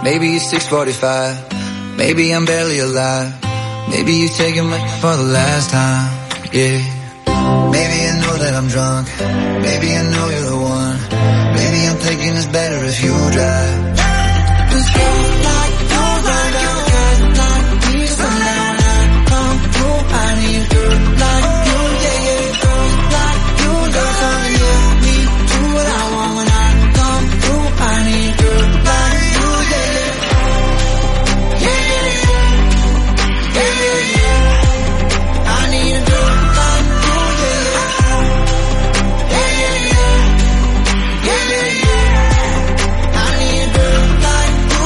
Maybe it's 6:45. Maybe I'm barely alive. Maybe you're taking me for the last time. Yeah. Maybe I know that I'm drunk. Maybe I know you're the one. Maybe I'm thinking it's better if you drive. Cause you like you right now. Girl like me, so now when I come through, I need a girl like you, yeah, yeah. Girls like you, girl, tell me, yeah, me do what I want when I come through. I need a girl like you, yeah, yeah. Yeah, yeah, yeah. Yeah, yeah, yeah. I need a girl like you, yeah, yeah. Yeah, yeah, yeah. Yeah, yeah, yeah. I need a girl like you.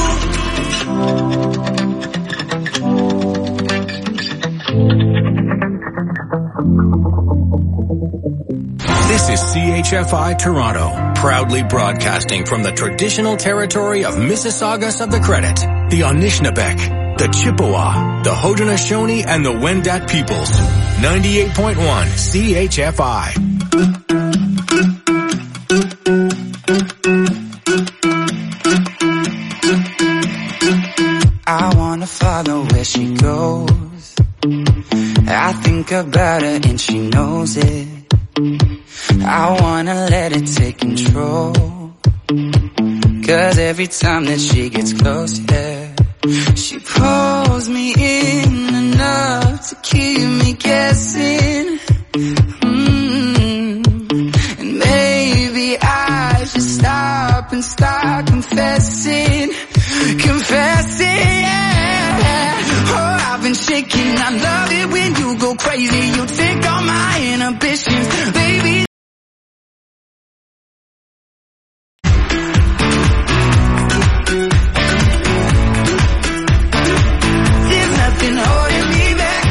This is CHFI Toronto, proudly broadcasting from the traditional territory of Mississaugas of the Credit, the Anishinaabeg, the Chippewa, the Haudenosaunee, and the Wendat peoples. 98.1 CHFI. I wanna follow where she goes. I think about her and she knows it. I wanna let it take control. Cause every time that she gets close, yeah, she pulls me in enough to keep me guessing. And maybe I should stop and start confessing. Yeah. Oh, I've been shaking. I love it when you go crazy. You take all my inhibitions, baby. There's nothing holding me back.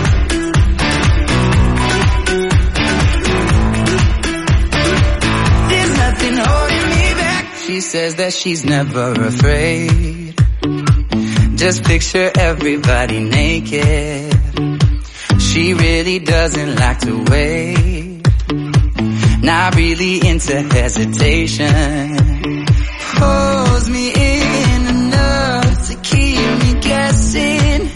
There's nothing holding me back. She says that she's never afraid. Just picture everybody naked. She really doesn't like to wait. Not really into hesitation. Pulls me in enough to keep me guessing.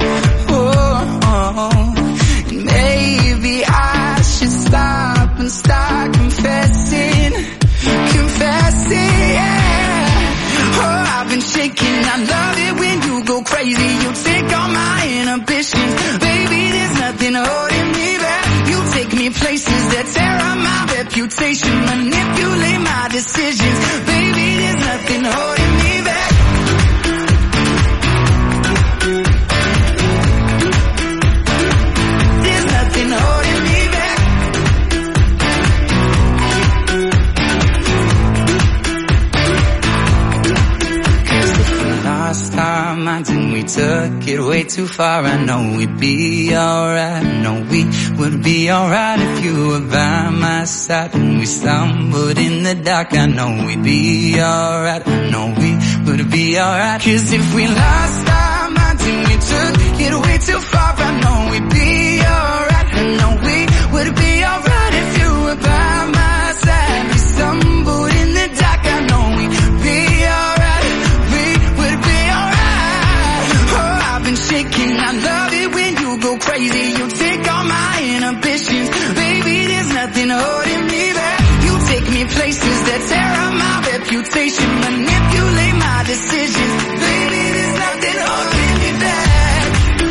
Oh, and maybe I should stop and start confessing. Yeah. Oh, I've been shaking. I love it when you go crazy. You take all my inhibitions, baby. There's nothing holding me back. You take me places that tear up my reputation, manipulate my decisions, baby. There's nothing holding me back. There's nothing holding me back. Last time I did, we took it way too far. I know we'd be alright. I know we would be alright if you were by my side. When we stumbled in the dark, I know we'd be alright. I know we would be alright. Cause if we lost our minds and we took it way too far, I know we'd be alright. I know we would be alright if you were by my side. We stumbled in the dark, I know we'd be alright. Shaking, I love it when you go crazy. You take all my inhibitions, baby. There's nothing holding me back. You take me places that tear up my reputation, manipulate my decisions, baby. There's nothing holding me back.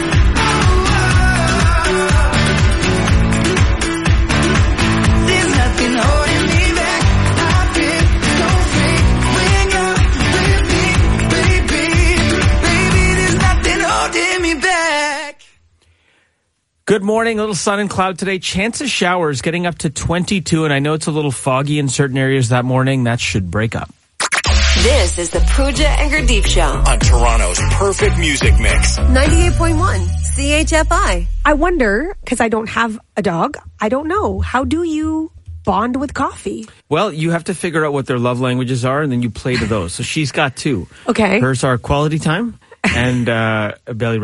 There's nothing holding me back. I feel so free when you're with me, baby. Baby, there's nothing holding me back. Good morning. A little sun and cloud today. Chance of showers getting up to 22, and I know it's a little foggy in certain areas that morning. That should break up. This is the Pooja and Gurdeep Show on Toronto's perfect music mix. 98.1 CHFI. I wonder, because I don't have a dog, I don't know. How do you bond with coffee? Well, you have to figure out what their love languages are, and then you play to those. So she's got two. Okay. Hers are quality time and belly rubs.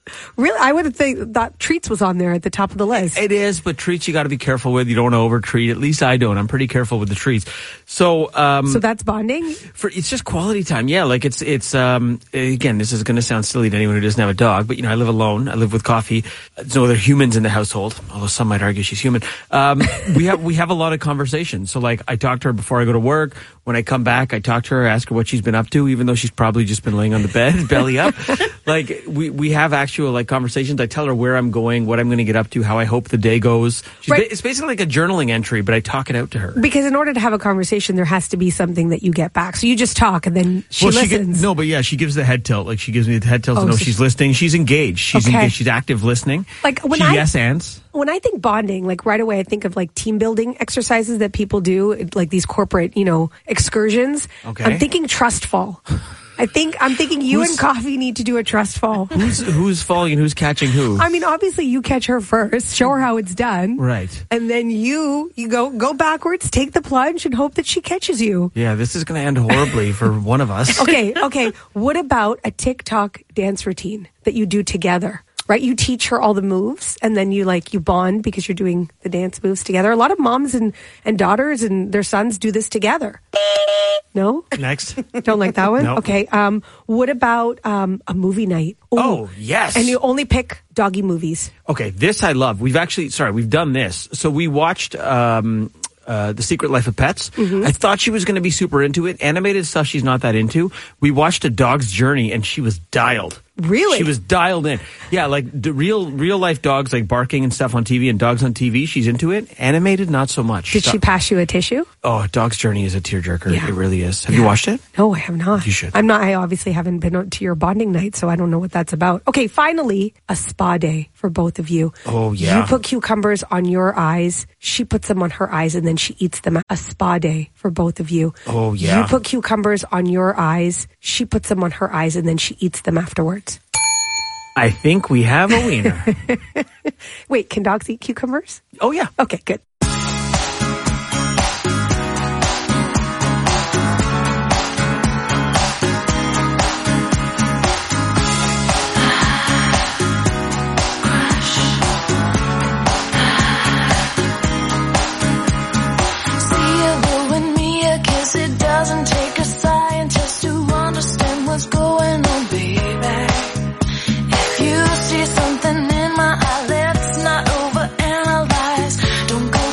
Really? I would have thought treats was on there at the top of the list. It is, but treats you got to be careful with. You don't want to over-treat. At least I don't. I'm pretty careful with the treats. So that's bonding? It's just quality time. Yeah, like it's again, this is going to sound silly to anyone who doesn't have a dog, but I live alone. I live with Coffee. There's no other humans in the household, although some might argue she's human. We have a lot of conversations. So like I talk to her before I go to work. When I come back, I talk to her, ask her what she's been up to, even though she's probably just been laying on the bed, belly up. Like we have actual like conversations. I tell her where I'm going, what I'm going to get up to, how I hope the day goes. It's basically like a journaling entry, but I talk it out to her. Because in order to have a conversation, there has to be something that you get back. So you just talk and then she listens. She gives the head tilt. Like she gives me the head tilt to know she's listening. She's engaged. She's engaged. She's active listening. Like when yes-ands. When I think bonding, like right away I think of like team building exercises that people do, like these corporate, excursions. Okay. I'm thinking trust fall. I'm thinking you and Coffee need to do a trust fall. Who's falling and who's catching who? I mean, obviously you catch her first, show her how it's done. Right. And then you go backwards, take the plunge and hope that she catches you. Yeah, this is going to end horribly for one of us. Okay. What about a TikTok dance routine that you do together? Right? You teach her all the moves and then you bond because you're doing the dance moves together. A lot of moms and daughters and their sons do this together. No? Next. Don't like that one? Nope. Okay. What about a movie night? Ooh. Oh, yes. And you only pick doggy movies. Okay, this I love. We've done this. So we watched The Secret Life of Pets. Mm-hmm. I thought she was going to be super into it. Animated stuff she's not that into. We watched A Dog's Journey and she was dialed. Really? She was dialed in. Yeah, like the real life dogs like barking and stuff on TV and dogs on TV, she's into it. Animated, not so much. Did she pass you a tissue? Oh, A Dog's Journey is a tearjerker. Yeah. It really is. Have you watched it? No, I have not. You should. I obviously haven't been to your bonding night, so I don't know what that's about. Okay, finally, a spa day for both of you. Oh, yeah. You put cucumbers on your eyes. She puts them on her eyes, and then she eats them. A spa day for both of you. Oh, yeah. You put cucumbers on your eyes. She puts them on her eyes, and then she eats them afterwards. I think we have a wiener. Wait, can dogs eat cucumbers? Oh, yeah. Okay, good. Something in my eye, let's not overanalyze. Don't go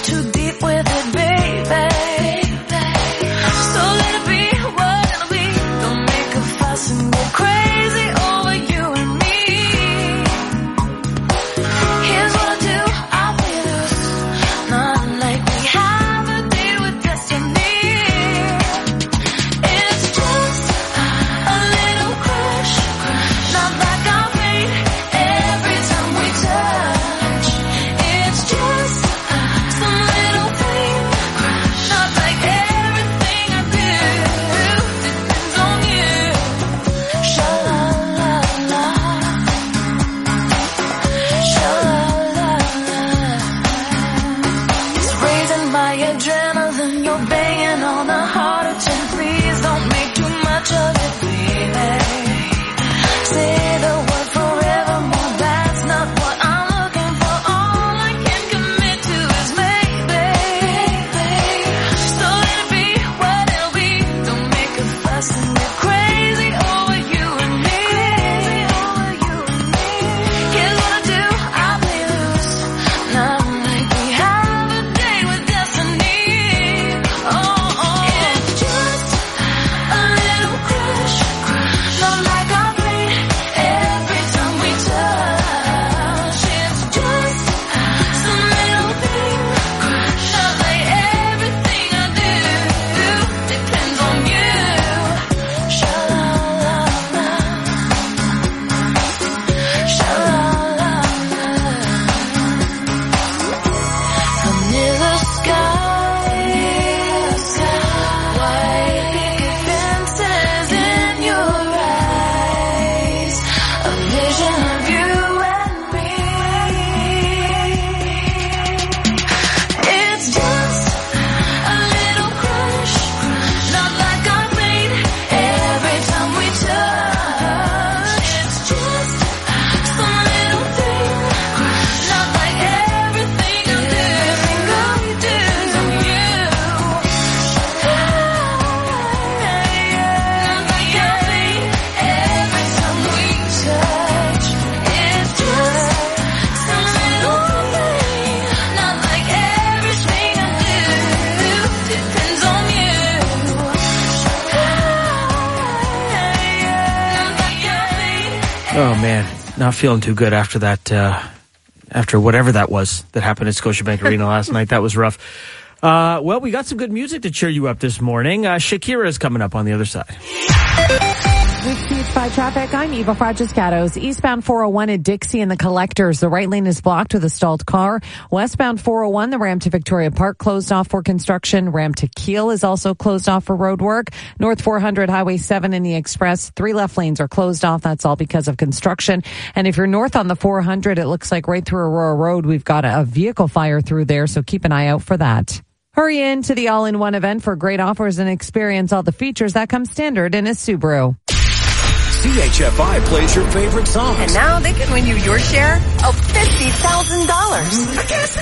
Oh, man. Not feeling too good after that, after whatever that was that happened at Scotiabank Arena last night. That was rough. Well, we got some good music to cheer you up this morning. Shakira is coming up on the other side. With CH5 traffic, I'm Eva Fragiscatos. Eastbound 401 at Dixie and the Collectors. The right lane is blocked with a stalled car. Westbound 401, the ramp to Victoria Park closed off for construction. Ramp to Keele is also closed off for road work. North 400, Highway 7 in the Express. 3 left lanes are closed off. That's all because of construction. And if you're north on the 400, it looks like right through Aurora Road, we've got a vehicle fire through there, so keep an eye out for that. Hurry in to the all-in-one event for great offers and experience all the features that come standard in a Subaru. CHFI plays your favorite songs. And now they can win you your share of $50,000. I guess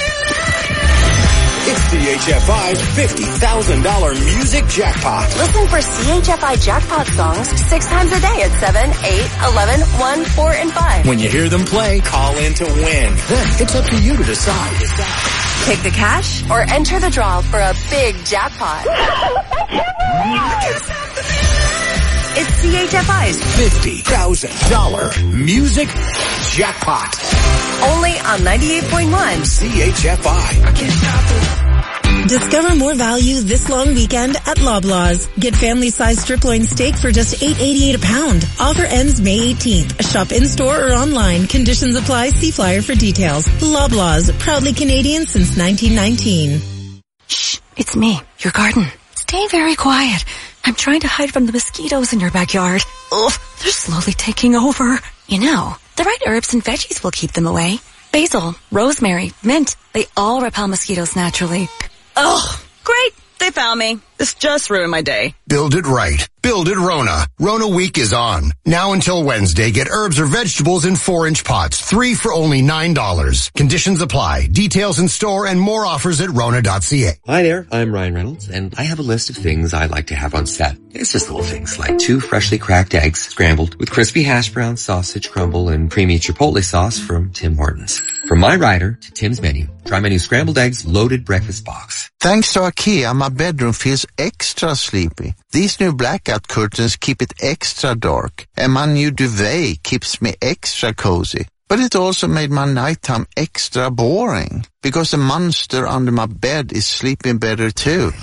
It's CHFI's $50,000 music jackpot. Listen for CHFI jackpot songs 6 times a day at 7, 8, 11, 1, 4, and 5. When you hear them play, call in to win. Then it's up to you to decide. Take the cash or enter the draw for a big jackpot. It's CHFI's $50,000 music jackpot. Only on 98.1 CHFI. I can't stop it. Discover more value this long weekend at Loblaws. Get family-sized strip loin steak for just $8.88 a pound. Offer ends May 18th. Shop in-store or online. Conditions apply. See flyer for details. Loblaws, proudly Canadian since 1919. Shh, it's me, your garden. Stay very quiet. I'm trying to hide from the mosquitoes in your backyard. Ugh, they're slowly taking over. You know, the right herbs and veggies will keep them away. Basil, rosemary, mint, they all repel mosquitoes naturally. Ugh, great. They found me. This just ruined my day. Build it right. Build it Rona. Rona Week is on. Now until Wednesday, get herbs or vegetables in 4-inch pots. 3 for only $9. Conditions apply. Details in store and more offers at Rona.ca. Hi there, I'm Ryan Reynolds, and I have a list of things I like to have on set. It's just little things like 2 freshly cracked eggs scrambled with crispy hash brown, sausage crumble, and creamy chipotle sauce from Tim Hortons. From my rider to Tim's menu, try my new scrambled eggs loaded breakfast box. Thanks to IKEA, my bedroom feels extra sleepy. These new blackout curtains keep it extra dark, and my new duvet keeps me extra cozy. But it also made my nighttime extra boring, because the monster under my bed is sleeping better too.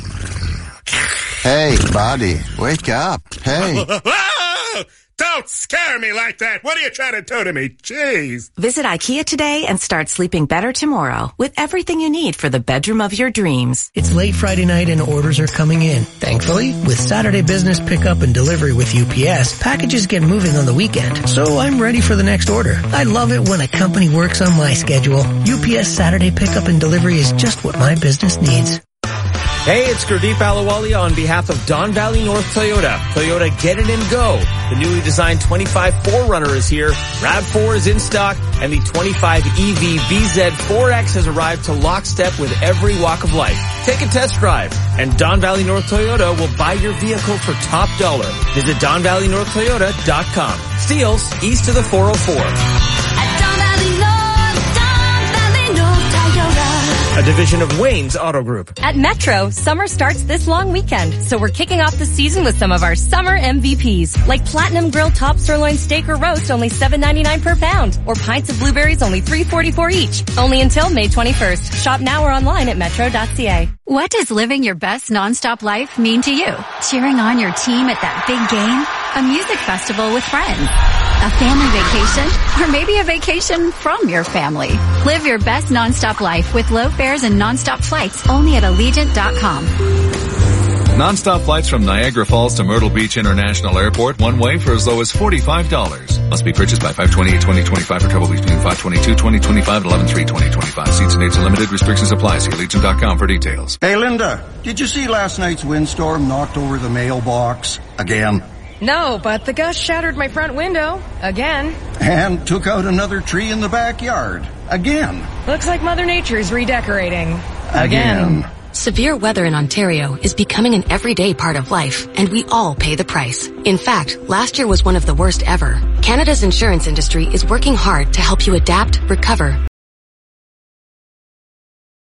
Hey, buddy, wake up. Hey. Don't scare me like that. What are you trying to do to me? Jeez. Visit IKEA today and start sleeping better tomorrow with everything you need for the bedroom of your dreams. It's late Friday night and orders are coming in. Thankfully, with Saturday business pickup and delivery with UPS, packages get moving on the weekend. So I'm ready for the next order. I love it when a company works on my schedule. UPS Saturday pickup and delivery is just what my business needs. Hey, it's Gurdeep Ahluwalia on behalf of Don Valley North Toyota. Toyota, get it and go. The newly designed 25 4Runner is here. RAV4 is in stock, and the 25 EV BZ4X has arrived to lockstep with every walk of life. Take a test drive, and Don Valley North Toyota will buy your vehicle for top dollar. Visit DonValleyNorthToyota.com. Steeles, east of the 404. A division of Wayne's Auto Group. At Metro, summer starts this long weekend, so we're kicking off the season with some of our summer MVPs, like Platinum Grill Top Sirloin Steak or Roast, only $7.99 per pound, or pints of blueberries, only $3.44 each. Only until May 21st. Shop now or online at metro.ca. What does living your best nonstop life mean to you? Cheering on your team at that big game? A music festival with friends? A family vacation? Or maybe a vacation from your family? Live your best nonstop life with low fares and nonstop flights only at Allegiant.com. Nonstop flights from Niagara Falls to Myrtle Beach International Airport, one way for as low as $45. Must be purchased by 5/28/2025 for travel between 5/22/2025 and 11/3/2025. Seats and dates are limited. Restrictions apply. See Allegiant.com for details. Hey, Linda, did you see last night's windstorm knocked over the mailbox again? No, but the gust shattered my front window again. And took out another tree in the backyard again. Looks like Mother Nature's redecorating again. Severe weather in Ontario is becoming an everyday part of life, and we all pay the price. In fact, last year was one of the worst ever. Canada's insurance industry is working hard to help you adapt, recover,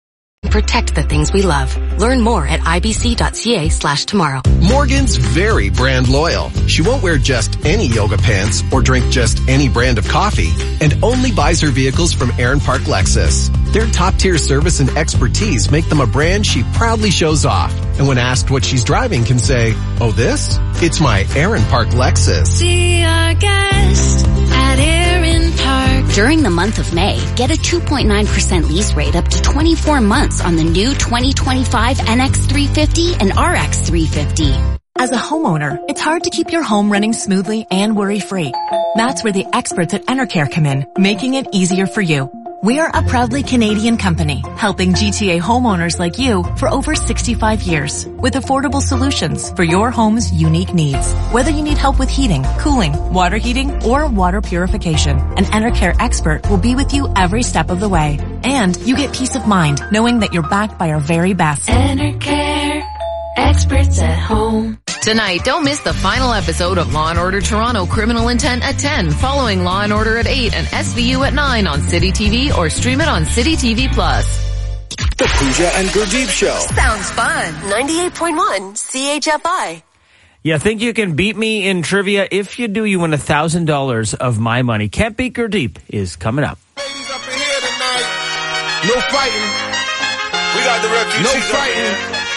Protect the things we love. Learn more at ibc.ca/tomorrow. Morgan's very brand loyal. She won't wear just any yoga pants or drink just any brand of coffee, and only buys her vehicles from Aaron Park Lexus. Their top-tier service and expertise make them a brand she proudly shows off. And when asked what she's driving, can say, "Oh, this? It's my Aaron Park Lexus." See our guest at Aaron Park. During the month of May, get a 2.9% lease rate up to 24 months on the new 2025 NX350 and RX350. As a homeowner, it's hard to keep your home running smoothly and worry-free. That's where the experts at Enercare come in, making it easier for you. We are a proudly Canadian company, helping GTA homeowners like you for over 65 years with affordable solutions for your home's unique needs. Whether you need help with heating, cooling, water heating, or water purification, an Enercare expert will be with you every step of the way. And you get peace of mind knowing that you're backed by our very best. Enercare, experts at home. Tonight, don't miss the final episode of Law & Order Toronto Criminal Intent at 10, following Law & Order at 8 and SVU at 9 on City TV or stream it on City TV+. The Pooja and Gurdeep Show. Sounds fun. 98.1 CHFI. You think you can beat me in trivia? If you do, you win $1,000 of my money. Can't Beat Gurdeep is coming up. Ladies up in here tonight. No fighting. We got the refugees. No fighting.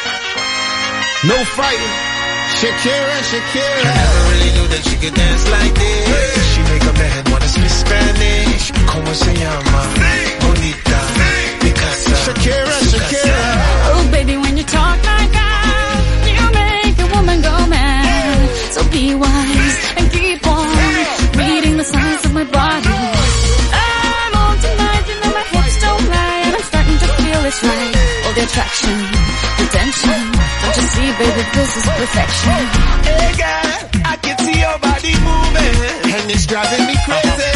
No fighting. Shakira. I never really knew that she could dance like this. She make a man wanna speak Spanish. Como se llama? Bonita. Picasa. Shakira. Oh, baby, when you talk like that, you make a woman go mad. So be wise and keep on reading the signs of my body. I'm on tonight, you know my hips don't lie, and I'm starting to feel it's right. All the attraction, the tension. Don't you see, baby, this is perfection. Hey, girl, I can see your body moving, and it's driving me crazy.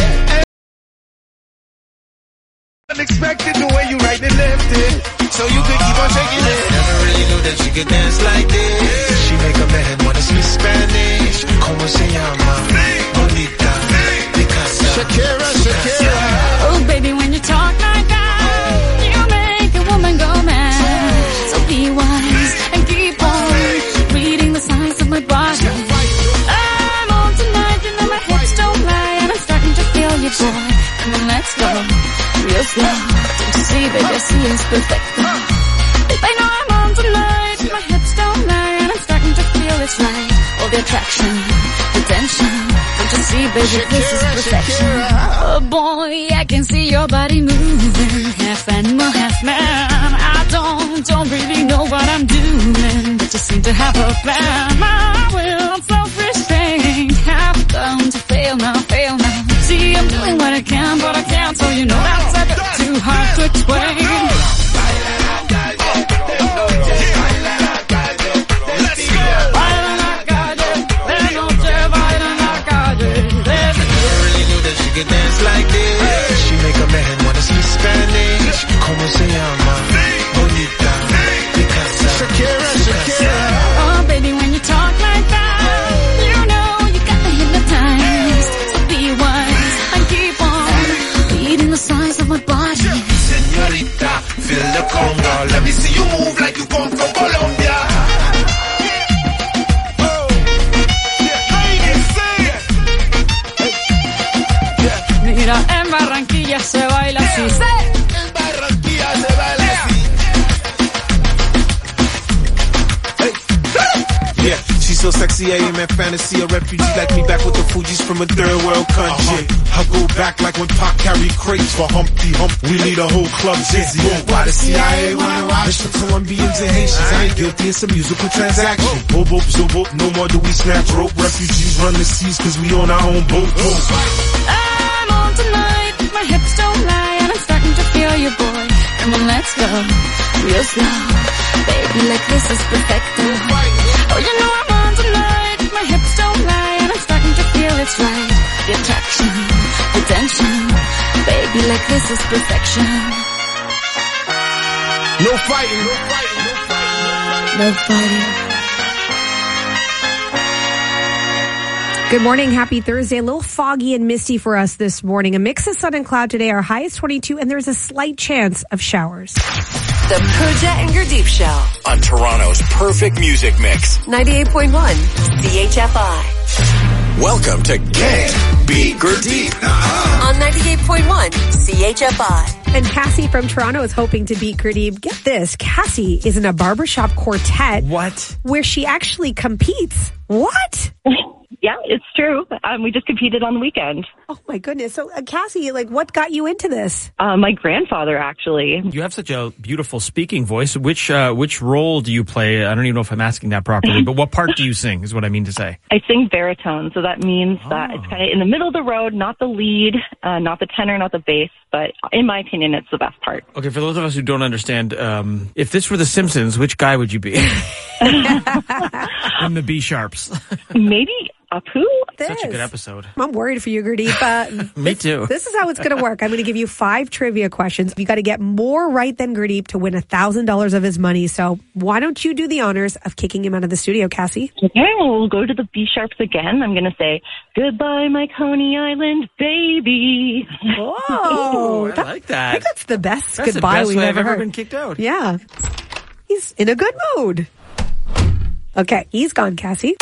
Unexpected the way you right and left it, so you could keep on shaking it. Never really knew that she could dance like this. She make a man wanna speak Spanish. Como se llama? Bonita. Picasa. Shakira. Oh, baby, when you talk like that, you make a woman go mad. So be wise and keep on reading the signs of my body. I'm on tonight, you know my hips don't lie, and I'm starting to feel you, boy. Come on, let's go real slow. Don't you see, baby, I see it's perfect. I know I'm on tonight, my hips don't lie, and I'm starting to feel it's right. All the attraction, the tension. Don't you see, baby, this is perfection. Oh boy, I can see your body moving, half animal, half man. I don't really know what I'm doing, but you seem to have a plan. My will, I'm self-restrained, half bound to fail now. See, I'm doing what I can, but I can't, so you know that's a bit too hard to explain. Could dance like this. She make a man wanna speak Spanish. Como se llama? Bonita. Picasa. Shakira. Oh, baby, when you talk like that, you know you got me hypnotized. So be wise and keep on reading the signs of my body. Señorita, feel the conga. Let me see you move like you come from Colombia. Mira, en Barranquilla se baila así. En Barranquilla se baila así. Yeah, she's so sexy, I am in fantasy. A refugee like me back with the Fugees from a third world country. I go back like when Pac carried crates for Humpty Hump. We lead a whole club dizzy. Why the CIA wanna watch the Colombians and Haitians? I ain't guilty, it's a musical transaction. Bobo, zobo, no more do we snatch rope. Refugees run the seas cause we on our own boat. I'm on tonight, my hips don't lie, and I'm starting to feel you, boy. Come on, let's go real slow. Baby, like this is perfect. Oh, you know I'm on tonight, my hips don't lie, and I'm starting to feel it's right. The attraction, the tension. Baby, like this is perfection. No fighting. No fighting. Good morning. Happy Thursday. A little foggy and misty for us this morning. A mix of sun and cloud today. Our high is 22, and there's a slight chance of showers. The Pooja and Gurdeep Show. On Toronto's perfect music mix. 98.1 CHFI. Welcome to Can't Beat Gurdeep. On 98.1 CHFI. And Cassie from Toronto is hoping to beat Gurdeep. Get this, Cassie is in a barbershop quartet. What? Where she actually competes. What? Yeah, it's true. We just competed on the weekend. Oh my goodness. So Cassie, what got you into this? My grandfather, actually. You have such a beautiful speaking voice. Which role do you play? I don't even know if I'm asking that properly, but what part do you sing is what I mean to say. I sing baritone, so that means that it's kind of in the middle of the road, not the lead, not the tenor, not the bass, but in my opinion, it's the best part. Okay, for those of us who don't understand, if this were The Simpsons, which guy would you be? In the B-sharps. Maybe Apu? Such a good episode. I'm worried for you, Gurdeep. Me too. This is how it's going to work. I'm going to give you 5 trivia questions. You got to get more right than Gurdeep to win $1,000 of his money. So why don't you do the honors of kicking him out of the studio, Cassie? Okay, well, we'll go to the B-sharps again. I'm going to say, goodbye, my Coney Island baby. Whoa. I like that. I think that's the best That's goodbye the best we've way ever I've ever heard. been kicked out. Yeah. He's in a good mood. Okay, he's gone, Cassie.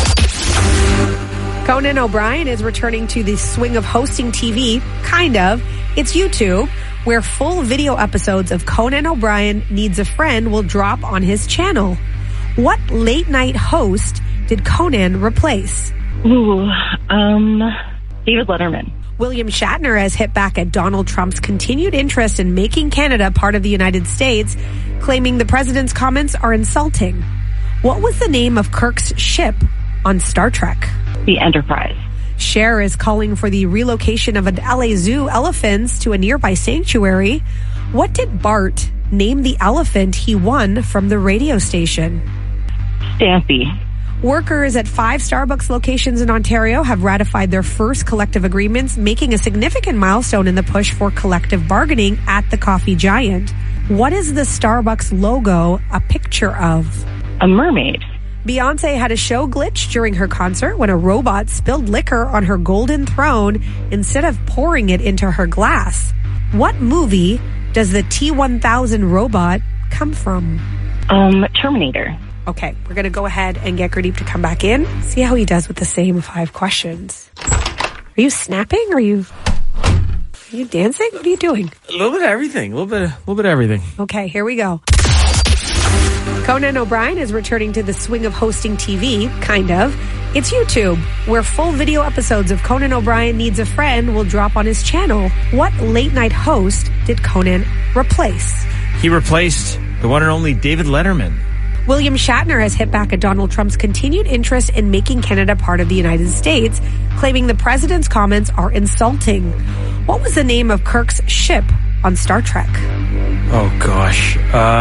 Conan O'Brien is returning to the swing of hosting TV, kind of. It's YouTube, where full video episodes of Conan O'Brien Needs a Friend will drop on his channel. What late night host did Conan replace? David Letterman. William Shatner has hit back at Donald Trump's continued interest in making Canada part of the United States, claiming the president's comments are insulting. What was the name of Kirk's ship on Star Trek? The Enterprise. Cher is calling for the relocation of an LA Zoo elephants to a nearby sanctuary. What did Bart name the elephant he won from the radio station? Stampy. Workers at 5 Starbucks locations in Ontario have ratified their first collective agreements, making a significant milestone in the push for collective bargaining at the coffee giant. What is the Starbucks logo a picture of? A mermaid. Beyonce had a show glitch during her concert when a robot spilled liquor on her golden throne instead of pouring it into her glass. What movie does the T-1000 robot come from? Terminator. Okay, we're going to go ahead and get Gurdeep to come back in. See how he does with the same 5 questions. Are you snapping? Are you dancing? What are you doing? A little bit of everything. A little bit of everything. Okay, here we go. Conan O'Brien is returning to the swing of hosting TV, kind of. It's YouTube, where full video episodes of Conan O'Brien Needs a Friend will drop on his channel. What late night host did Conan replace? He replaced the one and only David Letterman. William Shatner has hit back at Donald Trump's continued interest in making Canada part of the United States, claiming the president's comments are insulting. What was the name of Kirk's ship on Star Trek? Oh, gosh.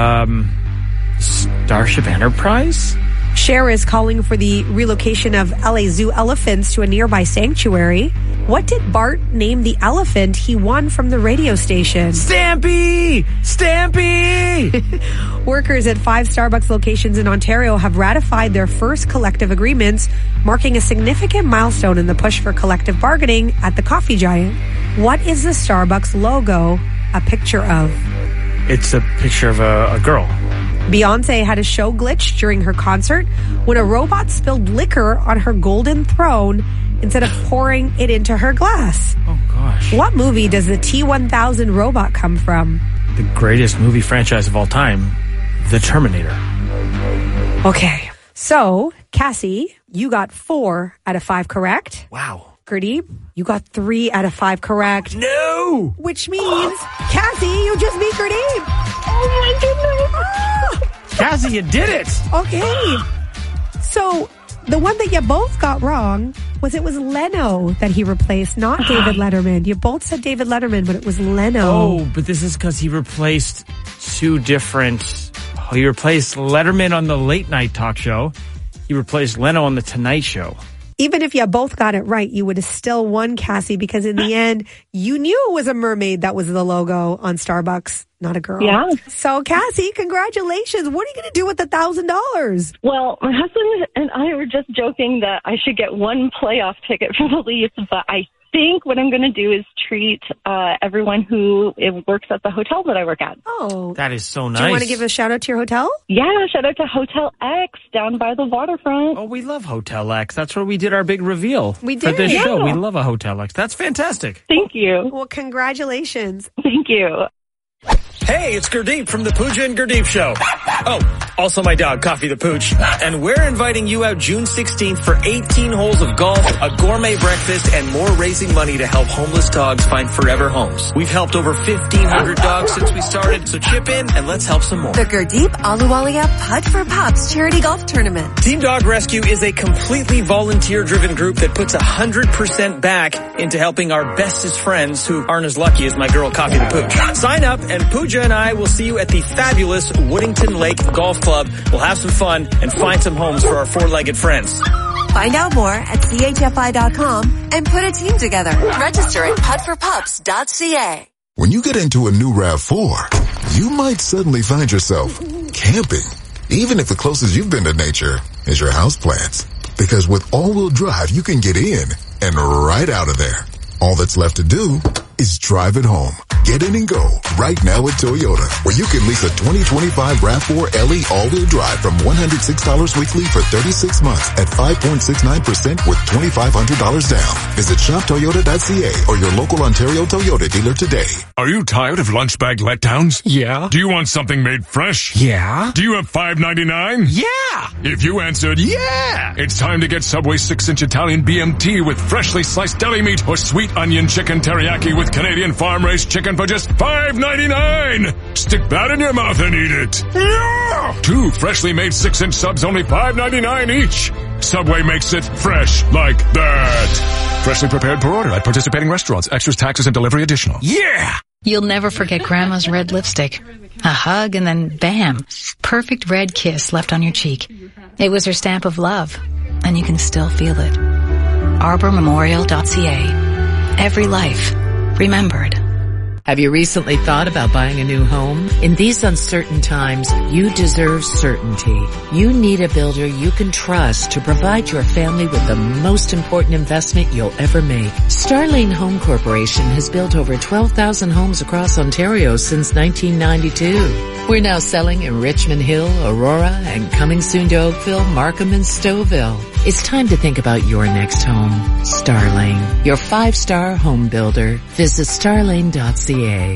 Starship Enterprise? Cher is calling for the relocation of LA Zoo elephants to a nearby sanctuary. What did Bart name the elephant he won from the radio station? Stampy! Stampy! Workers at 5 Starbucks locations in Ontario have ratified their first collective agreements, marking a significant milestone in the push for collective bargaining at the coffee giant. What is the Starbucks logo a picture of? It's a picture of a girl. Beyonce had a show glitch during her concert when a robot spilled liquor on her golden throne instead of pouring it into her glass. Oh, gosh. What movie does the T-1000 robot come from? The greatest movie franchise of all time, The Terminator. Okay. So, Cassie, you got 4 out of 5 correct. Wow. Gurdeep, you got 3 out of 5 correct. No! Which means, Cassie, you just beat Gurdeep. Oh my goodness. Cassie, you did it! Okay. So, the one that you both got wrong was Leno that he replaced, not David Letterman. You both said David Letterman, but it was Leno. Oh, but this is because he replaced 2 different... He replaced Letterman on the late night talk show. He replaced Leno on the Tonight Show. Even if you both got it right, you would have still won, Cassie, because in the end, you knew it was a mermaid that was the logo on Starbucks, not a girl. Yeah. So, Cassie, congratulations. What are you going to do with the $1,000? Well, my husband and I were just joking that I should get 1 playoff ticket for the Leafs, but I think what I'm going to do is treat everyone who works at the hotel that I work at. Oh. That is so nice. Do you want to give a shout out to your hotel? Yeah, shout out to Hotel X down by the waterfront. Oh, we love Hotel X. That's where we did our big reveal. We For did. this Yeah. show. We love a Hotel X. That's fantastic. Thank you. Well, congratulations. Thank you. Hey, it's Gurdeep from the Pooja and Gurdeep Show. Oh, also my dog, Coffee the Pooch. And we're inviting you out June 16th for 18 holes of golf, a gourmet breakfast, and more raising money to help homeless dogs find forever homes. We've helped over 1,500 dogs since we started, so chip in and let's help some more. The Gurdeep Ahluwalia Putt for Pups Charity Golf Tournament. Team Dog Rescue is a completely volunteer-driven group that puts 100% back into helping our bestest friends who aren't as lucky as my girl, Coffee the Pooch. Sign up and Pooja and I will see you at the fabulous Woodington Lake Golf Club. We'll have some fun and find some homes for our four-legged friends. Find out more at chfi.com and put a team together. Register at puttforpups.ca. When you get into a new RAV4, you might suddenly find yourself camping, even if the closest you've been to nature is your houseplants. Because with all-wheel drive, you can get in and right out of there. All that's left to do is drive it home. Get in and go right now at Toyota, where you can lease a 2025 RAV4 LE all-wheel drive from $106 weekly for 36 months at 5.69% with $2,500 down. Visit shoptoyota.ca or your local Ontario Toyota dealer today. Are you tired of lunch bag letdowns? Yeah. Do you want something made fresh? Yeah. Do you have $5.99? Yeah. If you answered yeah, it's time to get Subway 6-inch Italian BMT with freshly sliced deli meat or sweet onion chicken teriyaki with Canadian farm-raised chicken for just $5.99. Stick that in your mouth and eat it. Yeah! 2 freshly made 6-inch subs, only $5.99 each. Subway makes it fresh like that. Freshly prepared per order at participating restaurants. Extras, taxes, and delivery additional. Yeah! You'll never forget Grandma's red lipstick. A hug and then bam, perfect red kiss left on your cheek. It was her stamp of love, and you can still feel it. ArborMemorial.ca. Every life remembered. Have you recently thought about buying a new home? In these uncertain times, you deserve certainty. You need a builder you can trust to provide your family with the most important investment you'll ever make. Starlane Home Corporation has built over 12,000 homes across Ontario since 1992. We're now selling in Richmond Hill, Aurora, and coming soon to Oakville, Markham, and Stouffville. It's time to think about your next home. Starlane, your 5-star home builder. Visit starlane.ca.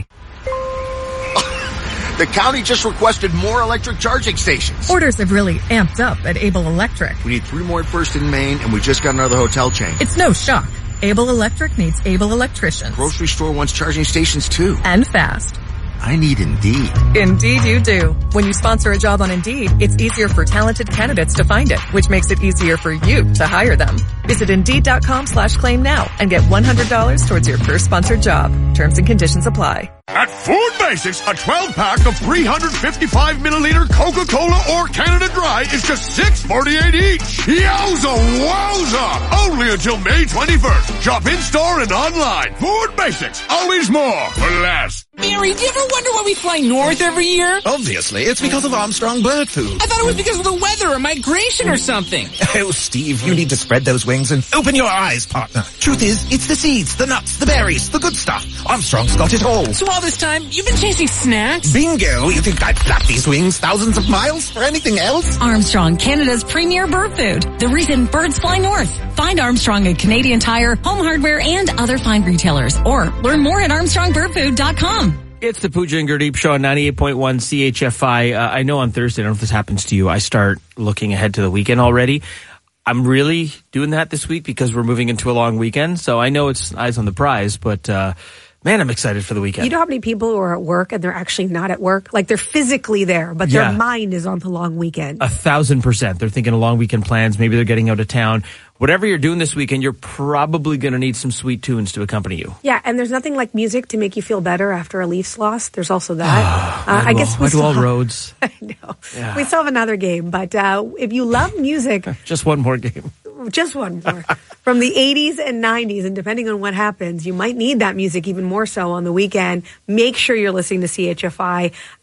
The county just requested more electric charging stations. Orders have really amped up at Able Electric. We need 3 more at First in Maine, and we just got another hotel chain. It's no shock. Able Electric needs able electricians. Grocery store wants charging stations too. And fast. I need Indeed. Indeed you do. When you sponsor a job on Indeed, it's easier for talented candidates to find it, which makes it easier for you to hire them. Visit Indeed.com/claim now and get $100 towards your first sponsored job. Terms and conditions apply. At Food Basics, a 12-pack of 355-milliliter Coca-Cola or Canada Dry is just $6.48 each. Yowza wowza! Only until May 21st. Shop in-store and online. Food Basics, always more for less. Mary, do you ever wonder why we fly north every year? Obviously, it's because of Armstrong Bird Food. I thought it was because of the weather or migration or something. Oh, Steve, you need to spread those wings and open your eyes, partner. Truth is, it's the seeds, the nuts, the berries, the good stuff. Armstrong's got it all. So all this time, you've been chasing snacks? Bingo! You think I'd flap these wings thousands of miles for anything else? Armstrong, Canada's premier bird food. The reason birds fly north. Find Armstrong at Canadian Tire, Home Hardware, and other fine retailers. Or learn more at armstrongbirdfood.com. It's the Pooja and Gurdeep Show on 98.1 CHFI. I know on Thursday, I don't know if this happens to you, I start looking ahead to the weekend already. I'm really doing that this week because we're moving into a long weekend. So I know it's eyes on the prize, but man, I'm excited for the weekend. You know how many people who are at work and they're actually not at work? Like they're physically there, but their mind is on the long weekend. 1,000%. They're thinking of long weekend plans. Maybe they're getting out of town. Whatever you're doing this weekend, you're probably going to need some sweet tunes to accompany you. Yeah, and there's nothing like music to make you feel better after a Leafs loss. There's also that. I guess we do all roads. I know. Yeah. We still have another game, but if you love music... Just one more game. Just one more. From the 80s and 90s, and depending on what happens, you might need that music even more so on the weekend. Make sure you're listening to CHFI.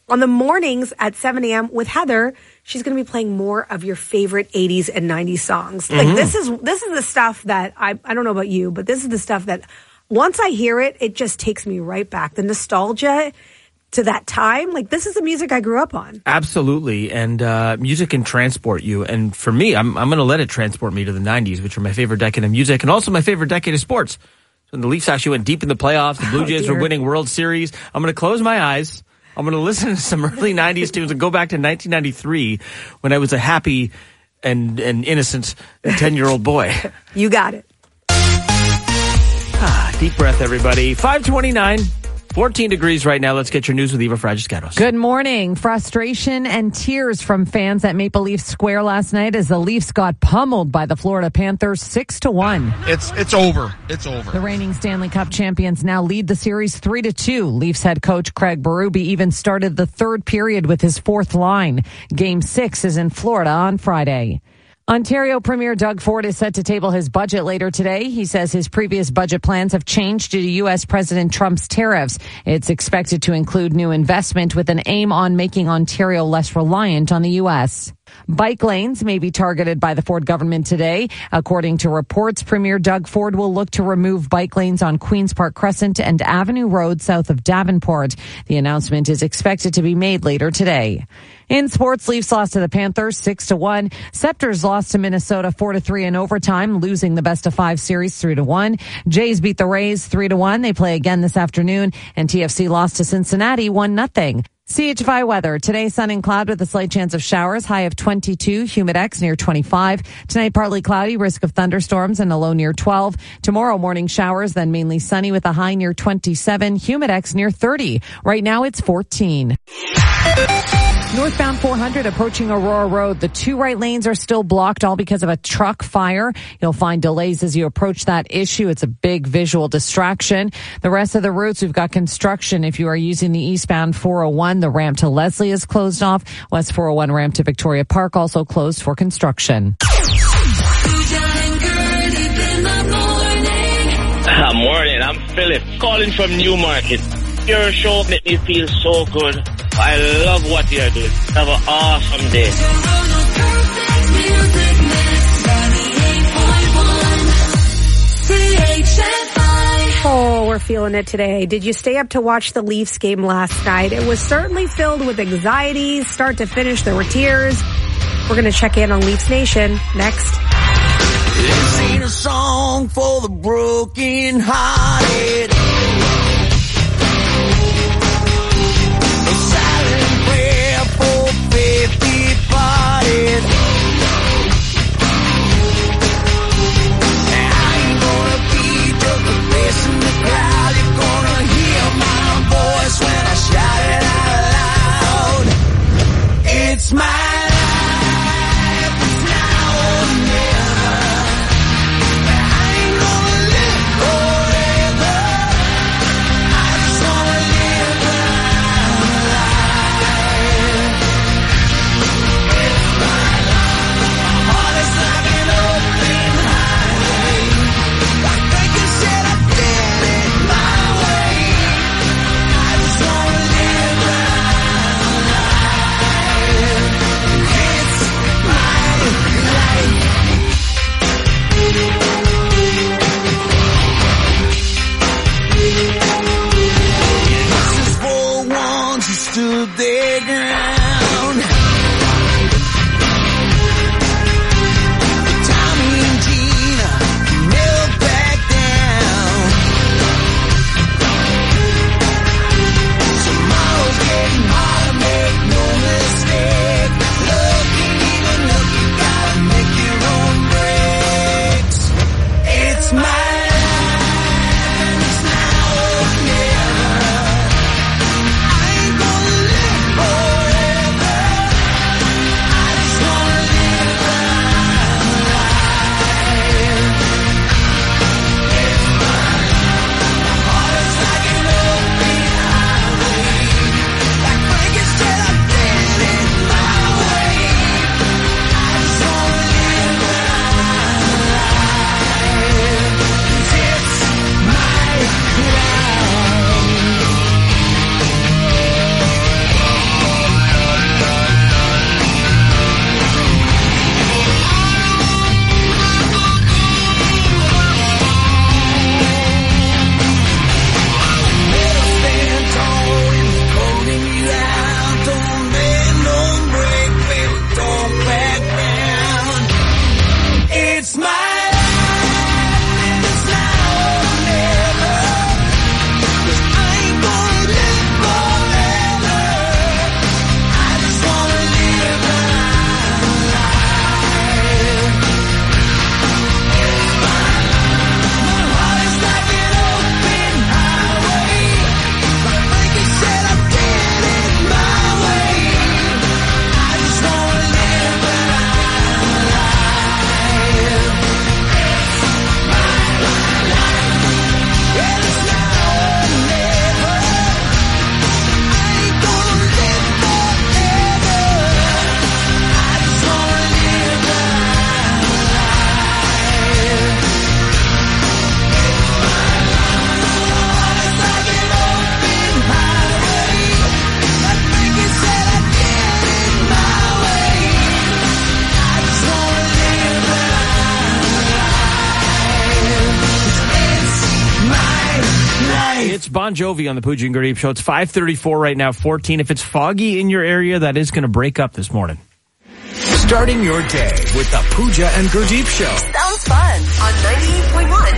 On the mornings at 7 a.m. with Heather, she's going to be playing more of your favorite 80s and 90s songs. Like this is the stuff that I don't know about you, but this is the stuff that once I hear it, it just takes me right back. The nostalgia to that time. Like, this is the music I grew up on. Absolutely. And music can transport you. And for me, I'm going to let it transport me to the 90s, which are my favorite decade of music and also my favorite decade of sports. When the Leafs actually went deep in the playoffs, the Blue Jays were winning World Series. I'm going to close my eyes. I'm going to listen to some early 90s tunes and go back to 1993 when I was a happy and innocent 10-year-old boy. You got it. Deep breath, everybody. 5:29, 14 degrees right now. Let's get your news with Eva Fragis-Gatos. Good morning. Frustration and tears from fans at Maple Leaf Square last night as the Leafs got pummeled by the Florida Panthers 6-1. It's over. It's over. The reigning Stanley Cup champions now lead the series 3-2. Leafs head coach Craig Berube even started the third period with his fourth line. Game 6 is in Florida on Friday. Ontario Premier Doug Ford is set to table his budget later today. He says his previous budget plans have changed due to U.S. President Trump's tariffs. It's expected to include new investment with an aim on making Ontario less reliant on the U.S. Bike lanes may be targeted by the Ford government today. According to reports, Premier Doug Ford will look to remove bike lanes on Queen's Park Crescent and Avenue Road south of Davenport. The announcement is expected to be made later today. In sports, Leafs lost to the Panthers 6-1. Scepters lost to Minnesota 4-3 in overtime, losing the best-of-5 series 3-1. Jays beat the Rays 3-1. They play again this afternoon. And TFC lost to Cincinnati 1-0. CHFI weather. Today, sun and cloud with a slight chance of showers. High of 22. Humidex near 25. Tonight, partly cloudy. Risk of thunderstorms and a low near 12. Tomorrow, morning showers, then mainly sunny with a high near 27. Humidex near 30. Right now, it's 14. Northbound 400 approaching Aurora Road. The two right lanes are still blocked, all because of a truck fire. You'll find delays as you approach that issue. It's a big visual distraction. The rest of the routes, we've got construction. If you are using the eastbound 401, the ramp to Leslie is closed off. West 401 ramp to Victoria Park also closed for construction. Morning, I'm Philip, calling from Newmarket. Your show made me feel so good. I love what you're doing. Have an awesome day. Oh, we're feeling it today. Did you stay up to watch the Leafs game last night? It was certainly filled with anxiety. Start to finish, there were tears. We're going to check in on Leafs Nation next. This ain't a song for the broken hearted. A silent prayer for faith departed. I ain't gonna be just a face in the crowd. You're gonna hear my voice when I shout it out loud. It's my Bon Jovi on the Pooja and Gurdeep Show. It's 5:34 right now, 14. If it's foggy in your area, that is going to break up this morning. Starting your day with the Pooja and Gurdeep Show. Sounds fun on 98.1.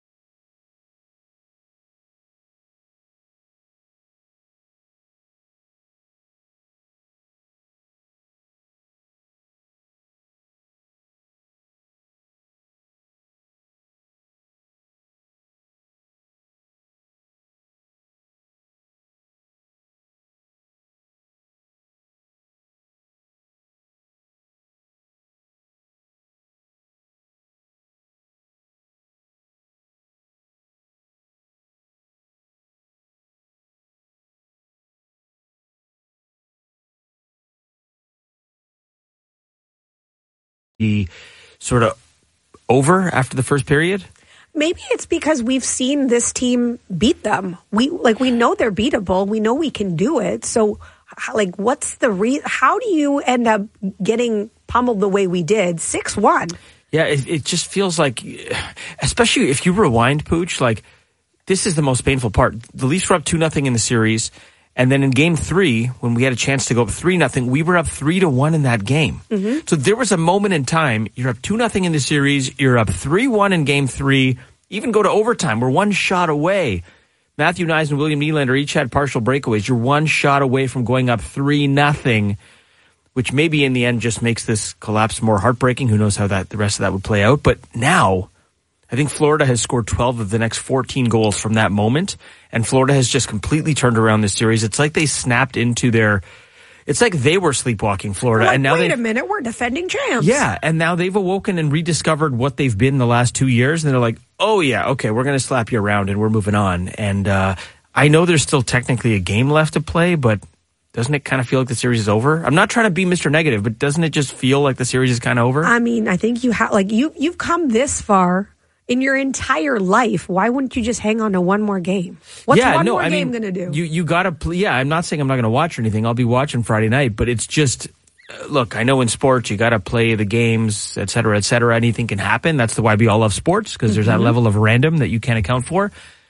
Sort of over after the first period? Maybe it's because we've seen this team beat them. We know they're beatable. We know we can do it. So, what's the how do you end up getting pummeled the way we did? 6-1. Yeah, it just feels like, especially if you rewind, Pooch, this is the most painful part. The Leafs were up 2-0 in the series. And then in Game 3, when we had a chance to go up 3-0, we were up 3-1 in that game. Mm-hmm. So there was a moment in time, you're up 2-0 in the series, you're up 3-1 in Game 3, even go to overtime. We're one shot away. Matthew Knies and William Nylander each had partial breakaways. You're one shot away from going up 3-0, which maybe in the end just makes this collapse more heartbreaking. Who knows how the rest of that would play out. But now, I think Florida has scored 12 of the next 14 goals from that moment, and Florida has just completely turned around this series. It's like they snapped into it's like they were sleepwalking Florida. And now wait a minute, we're defending champs. Yeah, and now they've awoken and rediscovered what they've been the last 2 years, and they're like, oh yeah, okay, we're going to slap you around and we're moving on. And I know there's still technically a game left to play, but doesn't it kind of feel like the series is over? I'm not trying to be Mr. Negative, but doesn't it just feel like the series is kind of over? I mean, I think you have, you've come this far in your entire life. Why wouldn't you just hang on to one more game? What's one more game going to do? You got to play. Yeah, I'm not saying I'm not going to watch or anything. I'll be watching Friday night, but it's just, look, I know in sports you got to play the games, et cetera, et cetera. Anything can happen. That's why we all love sports, because there's that level of random that you can't account for.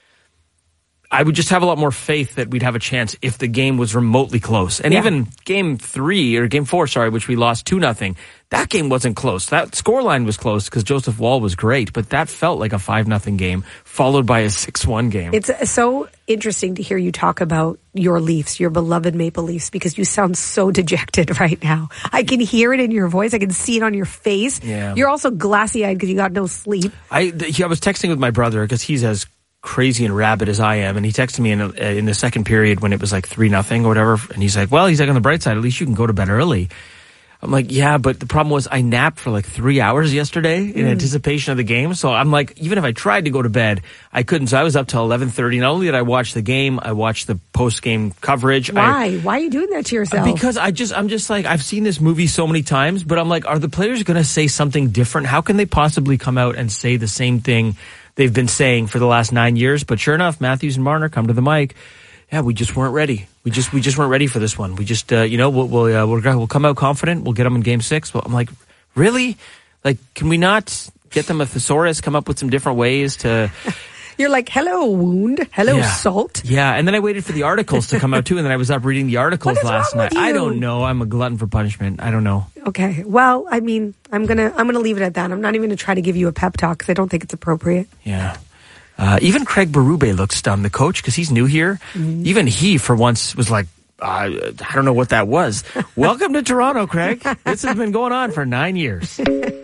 I would just have a lot more faith that we'd have a chance if the game was remotely close. And even Game 4, which we lost 2-0, that game wasn't close. That scoreline was close because Joseph Woll was great, but that felt like a 5-0 game followed by a 6-1 game. It's so interesting to hear you talk about your Leafs, your beloved Maple Leafs, because you sound so dejected right now. I can hear it in your voice. I can see it on your face. Yeah. You're also glassy-eyed because you got no sleep. I was texting with my brother because he's as crazy and rabid as I am, and he texted me in the second period when it was like 3-0 or whatever, and he's like, on the bright side, at least you can go to bed early. I'm like, yeah, but the problem was I napped for like 3 hours yesterday in anticipation of the game. So I'm like, even if I tried to go to bed, I couldn't. So I was up till 11:30. Not only did I watch the game, I watched the post-game coverage. Why? Why are you doing that to yourself? Because I'm just like, I've seen this movie so many times, but I'm like, are the players going to say something different? How can they possibly come out and say the same thing they've been saying for the last 9 years? But sure enough, Matthews and Marner come to the mic. Yeah, we just weren't ready. We just weren't ready for this one. We just, we'll come out confident. We'll get them in Game 6. Well, I'm like, really? Like, can we not get them a thesaurus? Come up with some different ways to. You're like, hello, wound. Hello, salt. Yeah, and then I waited for the articles to come out too, and then I was up reading the articles last night. I don't know. I'm a glutton for punishment. I don't know. Okay. Well, I mean, I'm gonna leave it at that. I'm not even gonna try to give you a pep talk because I don't think it's appropriate. Yeah. Even Craig Berube looks stunned, the coach, because he's new here. Mm-hmm. Even he, for once, was like, I don't know what that was. Welcome to Toronto, Craig. This has been going on for 9 years.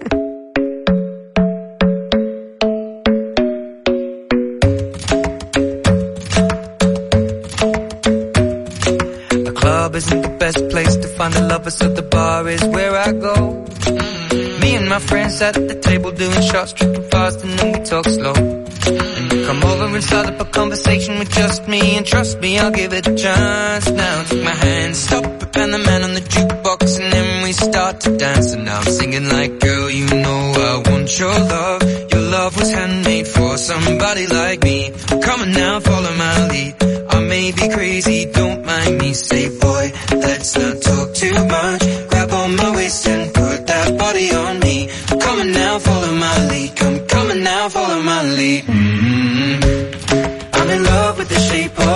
The club isn't the best place to find a lover, so the bar is where I go. Me and my friends sat at the table doing shots, tripping fast, and then we talk slow. And you come over and start up a conversation with just me, and trust me, I'll give it a chance. Now take my hand, stop it, and the man on the jukebox, and then we start to dance. And now I'm singing like, girl, you know I want your love. Your love was handmade for somebody like me. Come on now, follow my lead. I may be crazy, don't mind me. Say, boy, let's not talk too much. Grab on my waist and put that body on me. Come on now, follow my lead. Come on now, follow my lead. I'm in love with the shape of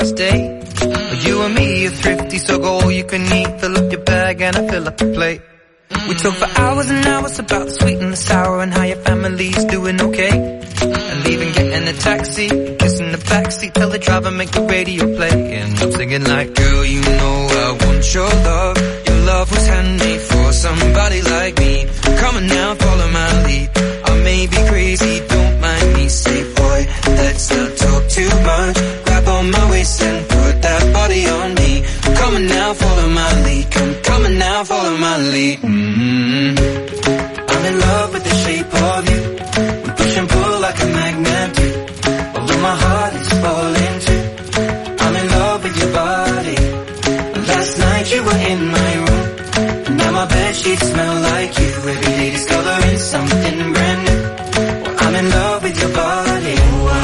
last day. You and me are thrifty, so go all you can eat. Fill up your bag and I fill up the plate. We talk for hours and hours about the sweet and the sour and how your family's doing okay. And leaving, getting a taxi, kissing the backseat, tell the driver make the radio play. And I'm singing like, girl, you know I want your love. Your love was handmade for somebody like me. Come on now, follow my lead. I may be crazy, don't mind me. Say, boy, let's not talk too much. Grab on my waist and put that body on me. Come on now, follow my lead. Come on now, follow my lead. I'm in love with the shape of you. We push and pull like a magnet do. Although my heart is falling too. I'm in love with your body. Last night you were in my room. Now my bedsheets smell like you. Every day discovering something brand new. Well, I'm in love with your body.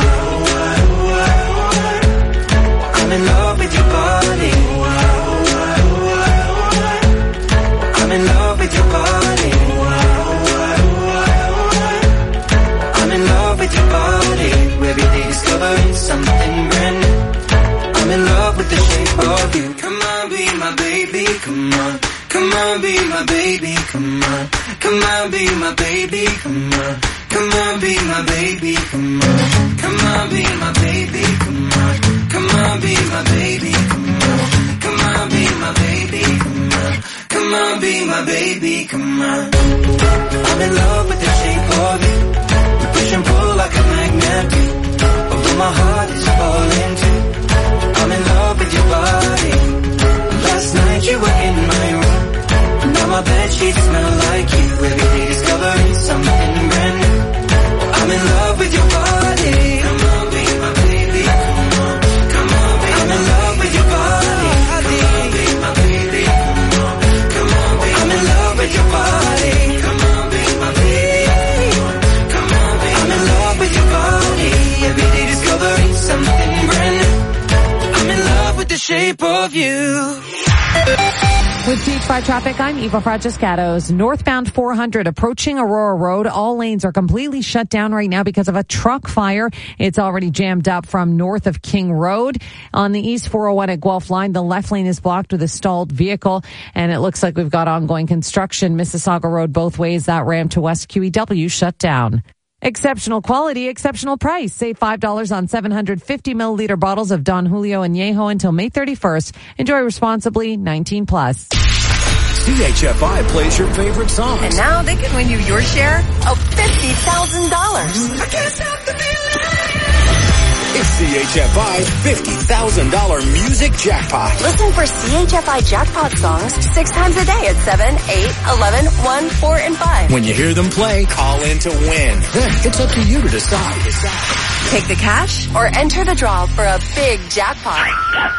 I'm in love with your body. I'm in love with your body. I'm in love with your body. Every day discovering something brand new. I'm in love with the shape of you. Come on, be my baby, come on. Come on, be my baby, come on. Come on, be my baby, come on. Come on, be my baby, come on. Come on, be my baby, come on. Come on, be my baby, come on. Come on, be my baby, come on. Come on, be my baby, come on. I'm in love with the shape of you. We push and pull like a magnet do. Although my heart is falling too. I'm in love with your body. Last night you were in my room. Now my bedsheets smell like you. Every day discovering something brand new. I'm in love with your body. Come on, be my baby. Come on, come on, be I'm in love with your body. Come on, be my baby. Come on, come on, be I'm in love with your body. Come on, be my baby. Come on, be I'm in love with your body. Every day discovering something brand new. I'm in love with the shape of you. With Teach by Traffic, I'm Eva Francescatos. Northbound 400 approaching Aurora Road. All lanes are completely shut down right now because of a truck fire. It's already jammed up from north of King Road. On the East 401 at Guelph Line, the left lane is blocked with a stalled vehicle, and it looks like we've got ongoing construction. Mississauga Road both ways. That ramp to West QEW shut down. Exceptional quality, exceptional price. Save $5 on 750 milliliter bottles of Don Julio and Añejo until May 31st. Enjoy responsibly, 18 plus. CHFI plays your favorite songs. And now they can win you your share of $50,000. I can't stop the It's CHFI's $50,000 music jackpot. Listen for CHFI jackpot songs 6 times a day at 7, 8, 11, 1, 4, and 5. When you hear them play, call in to win. Then it's up to you to decide. Take the cash or enter the draw for a big jackpot.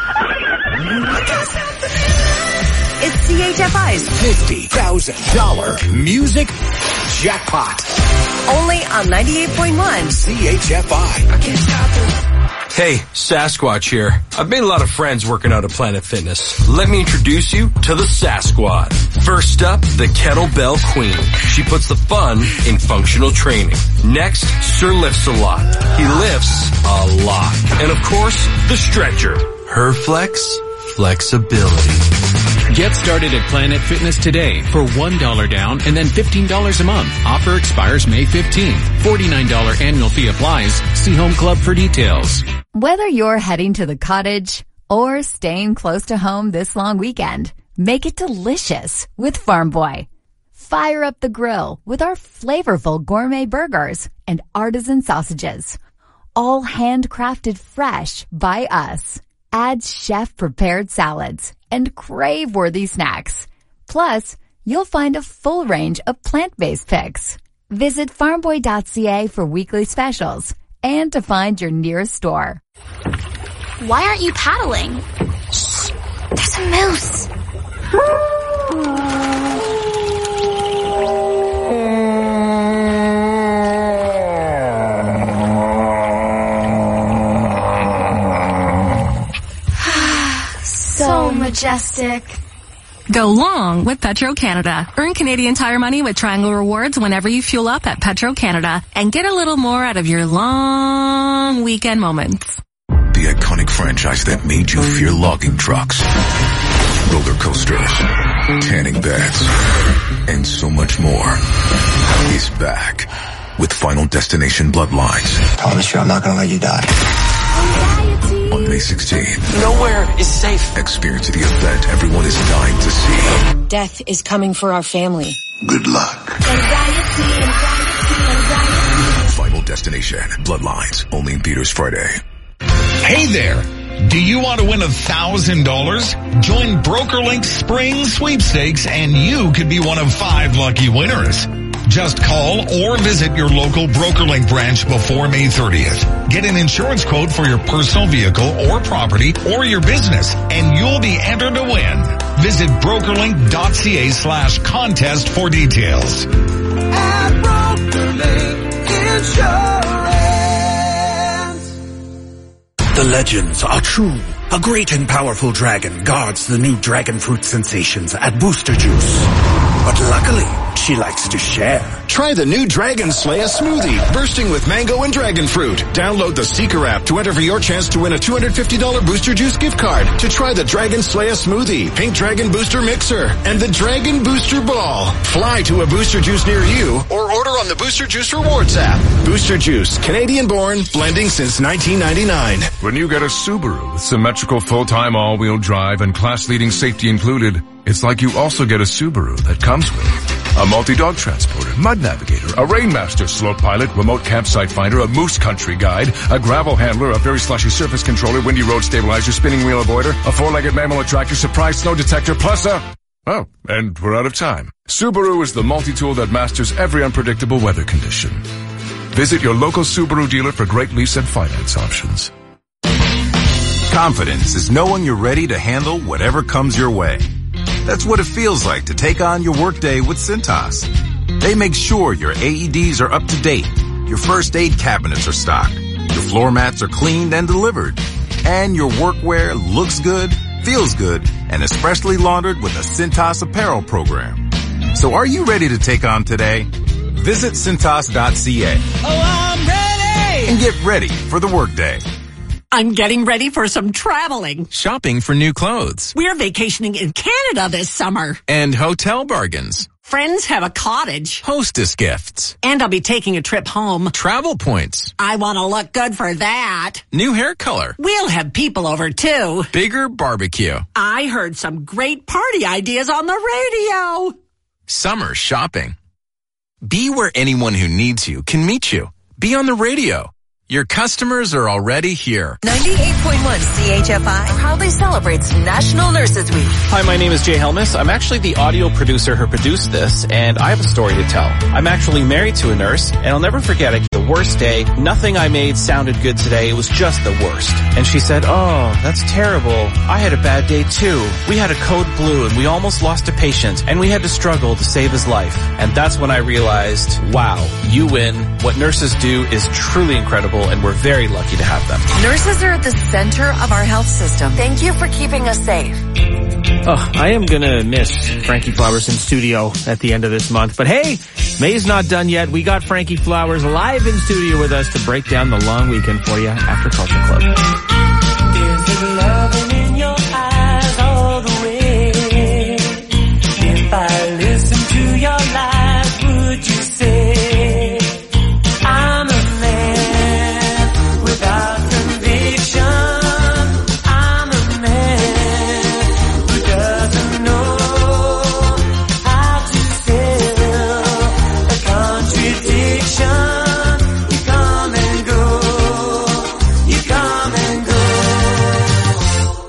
It's CHFI's $50,000 music jackpot. Only on 98.1 CHFI. I can't stop it. Hey, Sasquatch here. I've made a lot of friends working out at Planet Fitness. Let me introduce you to the Sasquad. First up, the Kettlebell Queen. She puts the fun in functional training. Next, Sir Lifts a Lot. He lifts a lot. And of course, the Stretcher. Her flexibility. Get started at Planet Fitness today for $1 down and then $15 a month. Offer expires May 15th. $49 annual fee applies. See Home Club for details. Whether you're heading to the cottage or staying close to home this long weekend, make it delicious with Farm Boy. Fire up the grill with our flavorful gourmet burgers and artisan sausages. All handcrafted fresh by us. Add chef-prepared salads and crave-worthy snacks. Plus, you'll find a full range of plant-based picks. Visit farmboy.ca for weekly specials and to find your nearest store. Why aren't you paddling? Shh, there's a moose. So majestic. Go long with Petro-Canada. Earn Canadian Tire money with Triangle Rewards whenever you fuel up at Petro-Canada and get a little more out of your long weekend moments. the iconic franchise that made you fear logging trucks, roller coasters, tanning beds, and so much more is back with Final Destination Bloodlines. Promise you I'm not going to let you die. On May 16th. Nowhere is safe. Experience the event everyone is dying to see. Death is coming for our family. Good luck. Final Destination Bloodlines. Only in theaters Friday. Hey there. Do you want to win $1,000? Join BrokerLink Spring Sweepstakes and you could be one of 5 lucky winners. Just call or visit your local BrokerLink branch before May 30th. Get an insurance quote for your personal vehicle or property or your business, and you'll be entered to win. Visit brokerlink.ca/contest for details. At BrokerLink Insurance. The legends are true. A great and powerful dragon guards the new dragon fruit sensations at Booster Juice. But luckily, she likes to share. Try the new Dragon Slayer smoothie, bursting with mango and dragon fruit. Download the Seeker app to enter for your chance to win a $250 Booster Juice gift card to try the Dragon Slayer smoothie, Pink Dragon Booster Mixer, and the Dragon Booster Ball. Fly to a Booster Juice near you or order on the Booster Juice Rewards app. Booster Juice, Canadian-born, blending since 1999. When you get a Subaru with symmetrical full-time all-wheel drive and class-leading safety included, it's like you also get a Subaru that comes with a multi-dog transporter, mud navigator, a Rainmaster slope pilot, remote campsite finder, a moose country guide, a gravel handler, a very slushy surface controller, windy road stabilizer, spinning wheel avoider, a four-legged mammal attractor, surprise snow detector, plus oh, and we're out of time. Subaru is the multi-tool that masters every unpredictable weather condition. Visit your local Subaru dealer for great lease and finance options. Confidence is knowing you're ready to handle whatever comes your way. That's what it feels like to take on your workday with Cintas. They make sure your AEDs are up to date, your first aid cabinets are stocked, your floor mats are cleaned and delivered, and your workwear looks good, feels good, and is freshly laundered with a Cintas apparel program. So are you ready to take on today? Visit Cintas.ca. Oh, I'm ready! And get ready for the workday. I'm getting ready for some traveling. Shopping for new clothes. We're vacationing in Canada this summer. And hotel bargains. Friends have a cottage. Hostess gifts. And I'll be taking a trip home. Travel points. I want to look good for that. New hair color. We'll have people over too. Bigger barbecue. I heard some great party ideas on the radio. Summer shopping. Be where anyone who needs you can meet you. Be on the radio. Your customers are already here. 98.1 CHFI proudly celebrates National Nurses Week. Hi, my name is Jay Helmus. I'm actually the audio producer who produced this, and I have a story to tell. I'm actually married to a nurse, and I'll never forget it. The worst day, nothing I made sounded good today. It was just the worst. And she said, "Oh, that's terrible. I had a bad day too. We had a code blue, and we almost lost a patient, and we had to struggle to save his life." And that's when I realized, wow, you win. What nurses do is truly incredible, and we're very lucky to have them. Nurses are at the center of our health system. Thank you for keeping us safe. Oh, I am going to miss Frankie Flowers in studio at the end of this month. But hey, May's not done yet. We got Frankie Flowers live in studio with us to break down the long weekend for you after Culture Club. There's love in your eyes all the way. If I listen to your lies, would you say I'm a man without conviction? I'm a man who doesn't know how to sell a contradiction. You come and go, you come and go.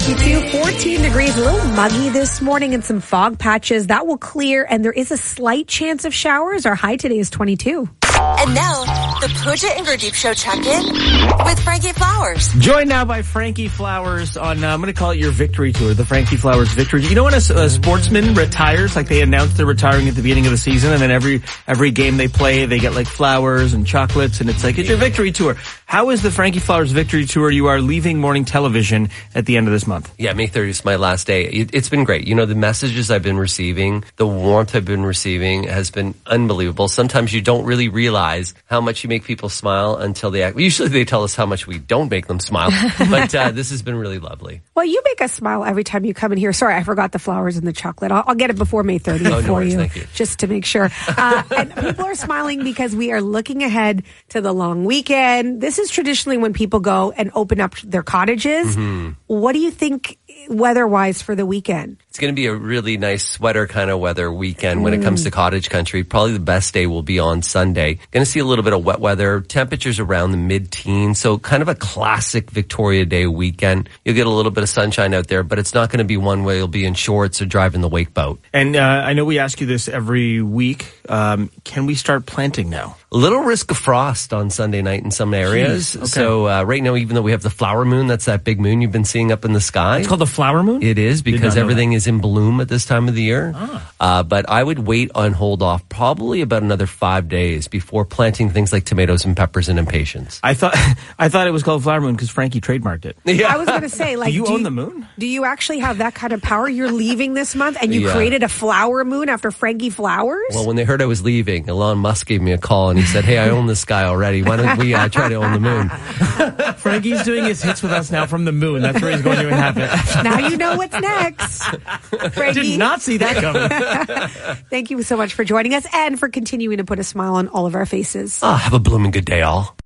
52, 14 degrees, a little muggy this morning and some fog patches. That will clear, and there is a slight chance of showers. Our high today is 22. And now, the Pooja and Gurdeep Show check-in with Frankie Flowers. Joined now by Frankie Flowers on, I'm going to call it your victory tour, the Frankie Flowers victory. You know when a sportsman retires, like they announce they're retiring at the beginning of the season, and then every game they play, they get like flowers and chocolates, and it's like, it's your victory tour. How is the Frankie Flowers victory tour? You are leaving morning television at the end of this month. Yeah, May 30th is my last day. It's been great. You know, the messages I've been receiving, the warmth I've been receiving has been unbelievable. Sometimes you don't really realize how much you make people smile until they act. Usually they tell us how much we don't make them smile, but this has been really lovely. Well, you make us smile every time you come in here. Sorry, I forgot the flowers and the chocolate. I'll get it before May 30th for you, thank you, just to make sure. And people are smiling because we are looking ahead to the long weekend. This is traditionally when people go and open up their cottages. Mm-hmm. What do you think weather-wise for the weekend? It's going to be a really nice sweater kind of weather weekend when it comes to cottage country. Probably the best day will be on Sunday. Going to see a little bit of wet weather, temperatures around the mid-teens, so kind of a classic Victoria Day weekend. You'll get a little bit of sunshine out there, but it's not going to be one where you'll be in shorts or driving the wake boat. And I know we ask you this every week. Can we start planting now? A little risk of frost on Sunday night in some areas. Okay. So right now, even though we have the flower moon, that's that big moon you've been seeing up in the sky. It's called the flower moon? It is, because everything is in bloom at this time of the year. But I would wait and hold off probably about another 5 days before planting things like tomatoes and peppers and impatiens. I thought it was called flower moon because Frankie trademarked it. Yeah. I was going to say, like, do you own the moon? Do you actually have that kind of power? You're leaving this month and you created a flower moon after Frankie Flowers? Well, when they heard I was leaving, Elon Musk gave me a call and he said, "Hey, I own this guy already. Why don't we try to own the moon?" Frankie's doing his hits with us now from the moon. That's where he's going to inhabit. Now you know what's next. Frankie. Did not see that coming. Thank you so much for joining us and for continuing to put a smile on all of our faces. Have a blooming good day, all.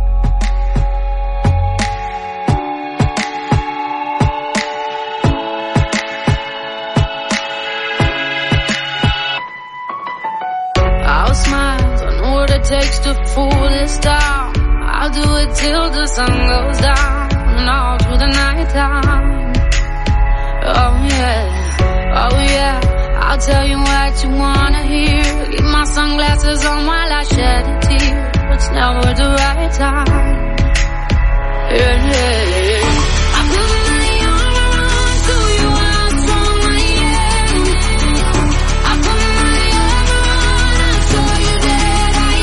I'll smile, I know what it takes to fool this town. I'll do it till the sun goes down and all through the night time. Oh yeah, I'll tell you what you wanna hear. Keep my sunglasses on while I shed a tear. It's never the right time. Yeah. I put my arm around to you how strong I am. I put my arm around and show you that I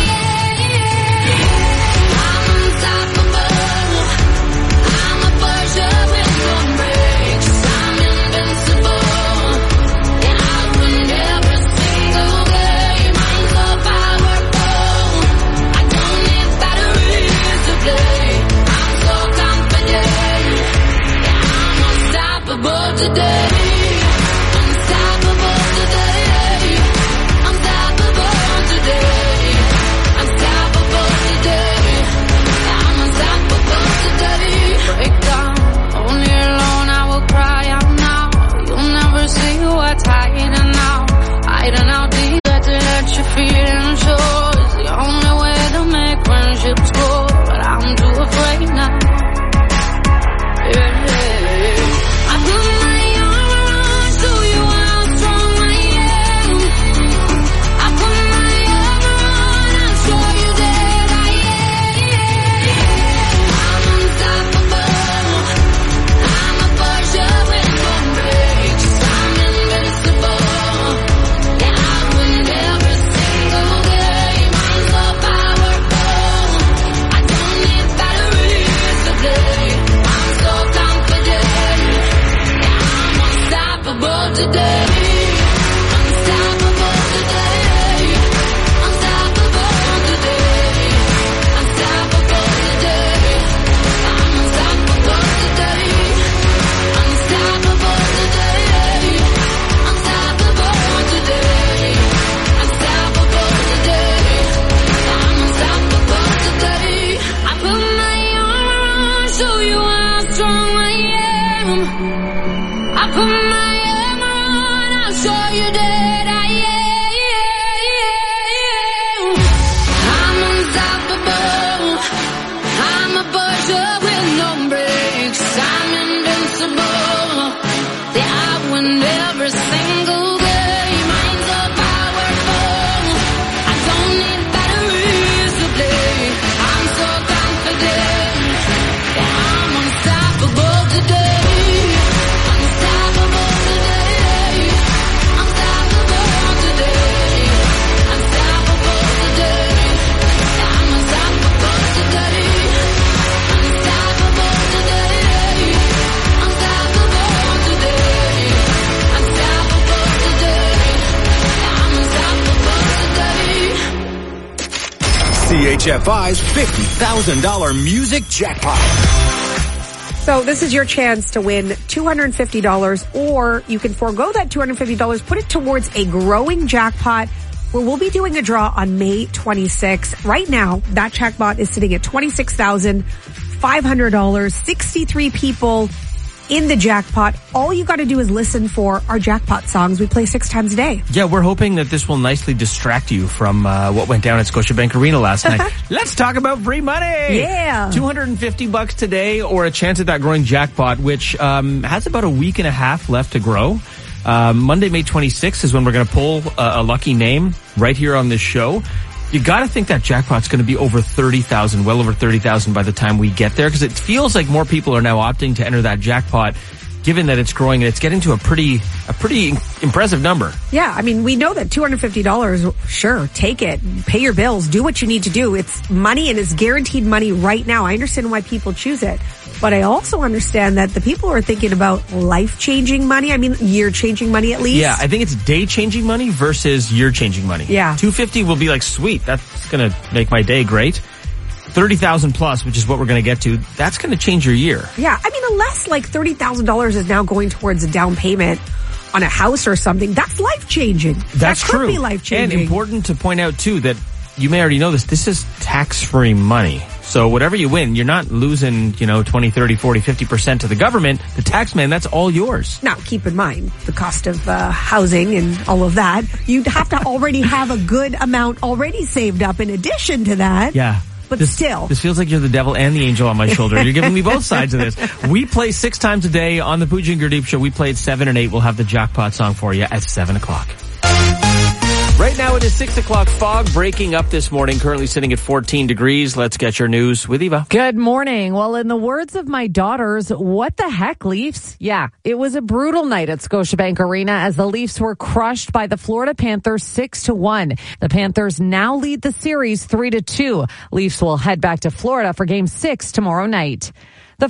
am. I'm unstoppable. I'm a Porsche with no brakes. I'm invincible. And I'll win every single game. I'm so powerful. I don't need batteries to play. I'm so confident. Yeah, I'm unstoppable today. Unstoppable today. Unstoppable today. Unstoppable today. I'm unstoppable today. Break down, only alone I will cry out now. You'll never see what's hiding out. Hiding out deep. Got to let your feelings show. It's the only way to make friendships grow. But I'm too afraid now. Yeah. I put my arm around, show you how strong I am. I put my arm around and show you that I am. I'm unstoppable. I'm a Porsche with no brakes. I'm invincible. Yeah, I win every single game. I'm so powerful. I don't need batteries to play. I'm so confident. Yeah, I'm unstoppable today. Unstoppable today. Unstoppable today. Unstoppable today. I'm unstoppable today. Unstoppable today. Unstoppable today. Unstoppable today. I'm unstoppable today. I put my arm around, show you how strong I am. I put my arm around, I'll show you that I am. I'm unstoppable. I'm a Porsche with no brakes. I'm invincible. CHFI's $50,000 music jackpot. So this is your chance to win $250, or you can forego that $250, put it towards a growing jackpot where we'll be doing a draw on May 26th. Right now, that jackpot is sitting at $26,500, 63 people in the jackpot. All you got to do is listen for our jackpot songs. We play 6 times a day. Yeah, we're hoping that this will nicely distract you from what went down at Scotiabank Arena last night. Let's talk about free money. Yeah. $250 today, or a chance at that growing jackpot, which has about a week and a half left to grow. Monday, May 26th is when we're going to pull a lucky name right here on this show. You got to think that jackpot's going to be over 30,000, well over 30,000 by the time we get there, because it feels like more people are now opting to enter that jackpot, given that it's growing and it's getting to a pretty impressive number. Yeah, I mean, we know that $250, sure, take it, pay your bills, do what you need to do. It's money, and it's guaranteed money right now. I understand why people choose it. But I also understand that the people who are thinking about life-changing money, I mean, year-changing money at least. Yeah, I think it's day-changing money versus year-changing money. Yeah. $250 will be like, sweet, that's going to make my day great. 30,000 plus, which is what we're going to get to, that's going to change your year. Yeah, I mean, unless like $30,000 is now going towards a down payment on a house or something, that's life-changing. That's that true. Could be life-changing. And important to point out, too, that you may already know this is tax-free money. So whatever you win, you're not losing, 20, 30, 40, 50% to the government. The tax man, that's all yours. Now, keep in mind the cost of housing and all of that. You'd have to already have a good amount already saved up in addition to that. Yeah. But still. This feels like you're the devil and the angel on my shoulder. You're giving me both sides of this. We play 6 times a day on the Pooja and Gurdeep Show. We played 7 and 8. We'll have the jackpot song for you at 7 o'clock. Right now it is 6 o'clock. Fog breaking up this morning, currently sitting at 14 degrees. Let's get your news with Eva. Good morning. Well, in the words of my daughters, what the heck, Leafs? Yeah, it was a brutal night at Scotiabank Arena as the Leafs were crushed by the Florida Panthers 6-1. The Panthers now lead the series 3-2. Leafs will head back to Florida for Game 6 tomorrow night.